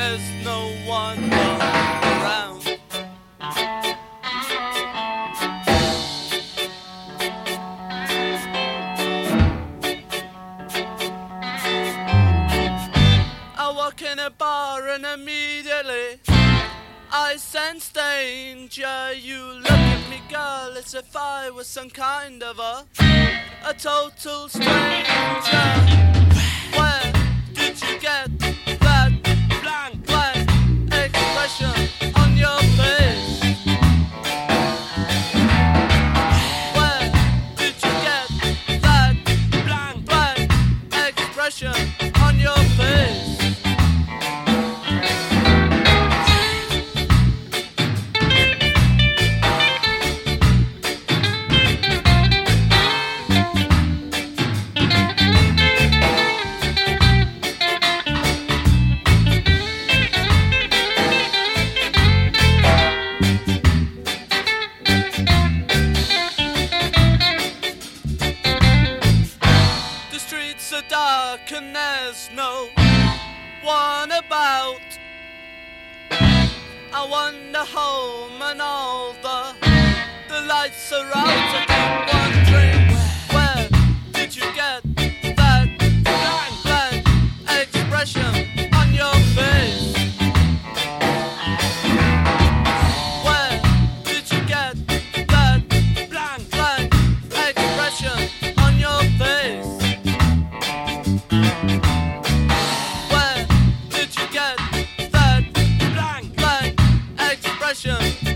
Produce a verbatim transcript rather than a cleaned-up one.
there's no one around. I walk in a bar and immediately I sense danger. You look at me, girl, as if I was some kind of a a total stranger. Where did you get that blank, blank expression on your face? Where did you get that blank, blank expression on your face? So dark and there's no one about. I wander home and all the the lights are out. I keep wondering, where did you get that blank, blank expression on your face? Where did you get that blank, blank expression on your face? Where did you get that blank, blank expression